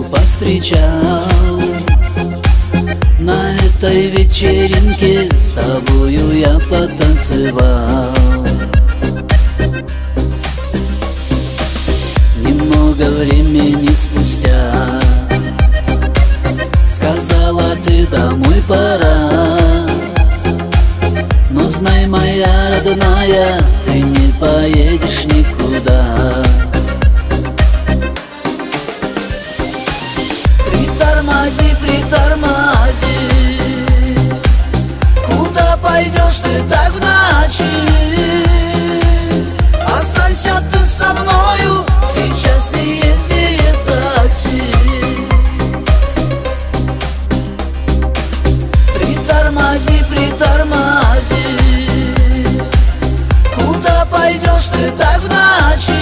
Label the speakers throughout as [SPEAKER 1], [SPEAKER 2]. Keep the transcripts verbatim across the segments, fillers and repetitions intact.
[SPEAKER 1] повстречал. На этой вечеринке с тобою я потанцевал. Немного времени спустя сказала: ты домой пора. Но знай, моя родная, ты не поедешь никуда. Притормози, притормози, куда пойдешь ты так в ночи? Останься ты со мною, сейчас не ездит такси. Притормози, притормози, куда пойдешь ты так в ночи?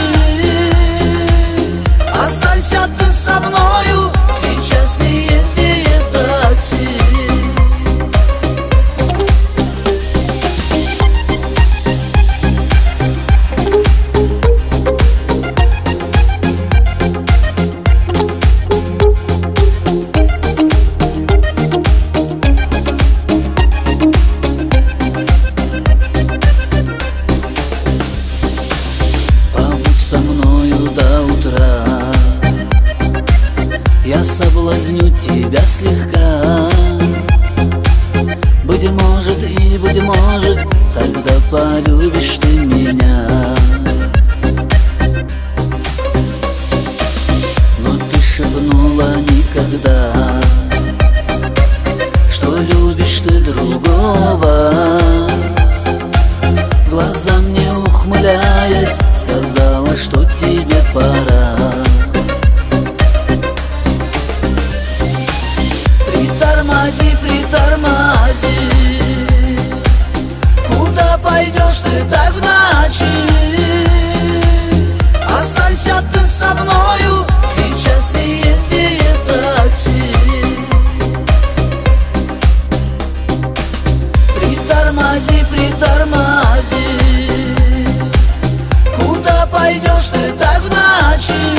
[SPEAKER 1] Останься ты со мною, сейчас не ездит такси. Со мною до утра, я соблазню тебя слегка. Быть может и быть может, тогда полюбишь ты меня. Но ты шепнула никогда, что любишь ты другого. Глаза мне ухмыляясь сказала, что тебе пора. Притормози, притормози, куда пойдешь ты так в ночи? Останься ты со мною, сейчас не ездит такси. Притормози, притормози, куда пойдешь ты так в ночи?